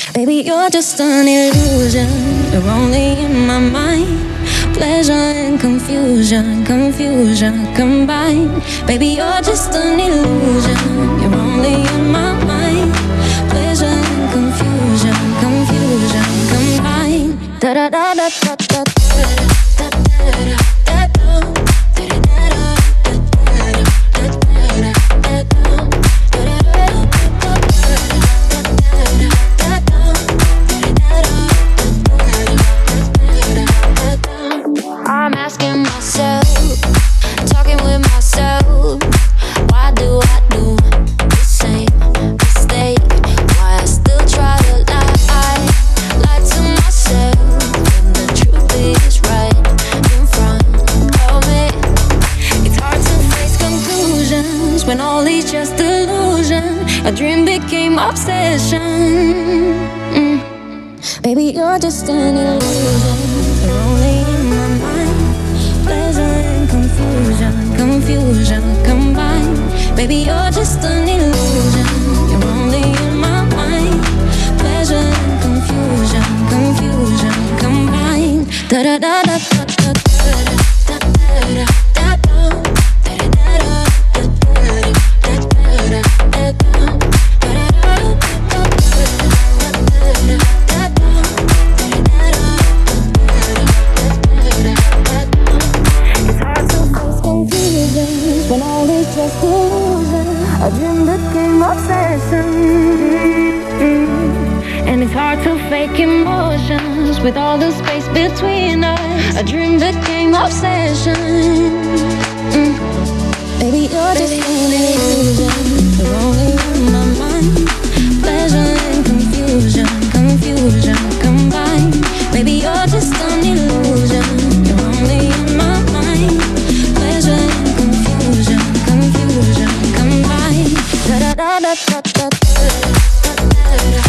Baby, you're just an illusion. You're only in my mind. Pleasure and confusion, confusion combined. Baby, you're just an illusion. You're only in my mind. Pleasure and confusion, confusion combined. Da da da da da da da da da da. I'm asking myself, talking with myself, why do I do the same mistake? Why I still try to lie to myself when the truth is right in front of me. It's hard to face conclusions when all is just illusion. A dream became obsession. Baby, you're just an illusion. You're only in my mind. Pleasure and confusion, confusion combined. Baby, you're just an illusion. You're only in my mind. Pleasure and confusion, confusion combined. Da da da da da da da da da da. When all is just illusion, a dream became obsession. And it's hard to fake emotions with all the space between us. A dream became obsession. Baby, you're just an illusion. You're only in my mind. Pleasure and confusion, confusion combined. Baby, you're just an illusion. You're only in my mind. Pleasure and confusion, confusion combined. Da da da da da da da da da.